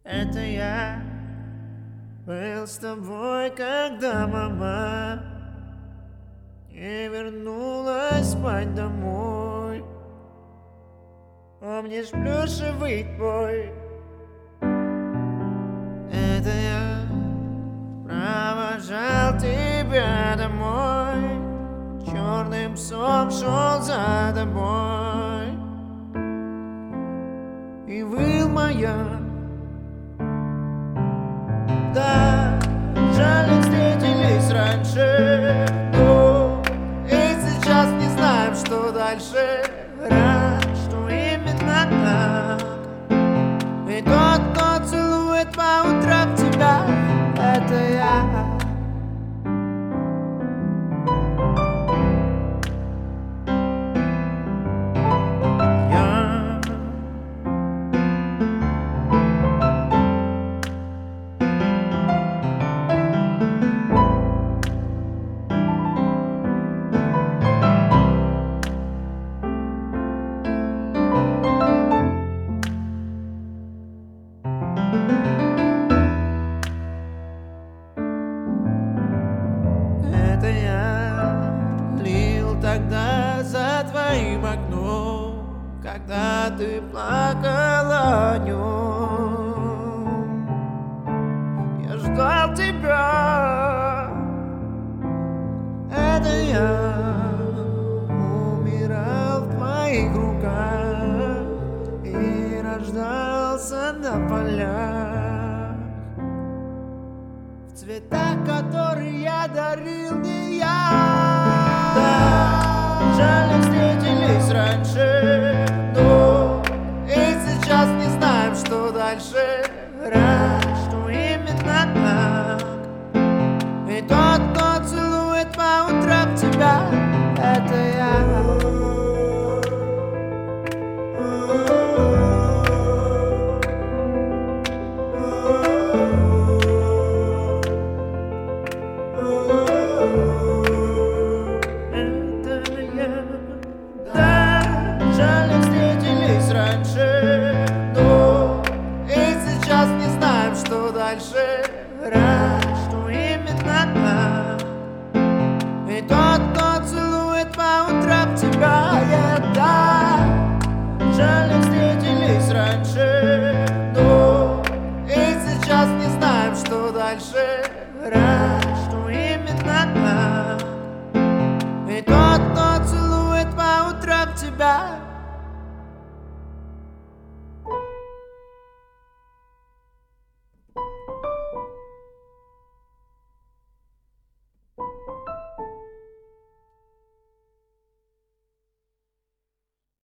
Это я был с тобой, когда мама не вернулась спать домой. Помнишь плюшевый твой? Это я провожал тебя домой, черным псом шел за тобой. И выл маяк. Да, жаль, не встретились раньше, но и сейчас не знаем, что дальше. Рад, что именно так. И тот, кто целует по утрам тебя, это я. Это я лил тогда за твоим окном, когда ты плакала днем. Я ждал тебя. Это я умирал в твоих руках и рождался на полях, в цветах, которые я дарил не я. Да, жаль, не встретились раньше, но и сейчас не знаем, что дальше. Рад, что именно так. И тот, кто целует по утрам тебя, это я. Раньше, но и сейчас не знаем, что дальше. Рад, что именно так. И тот, кто целует по утрам тебя, да. Жаль, не встретились раньше, но и сейчас не знаем, что дальше. Рад, что именно так. И тот, кто целует по утрам тебя.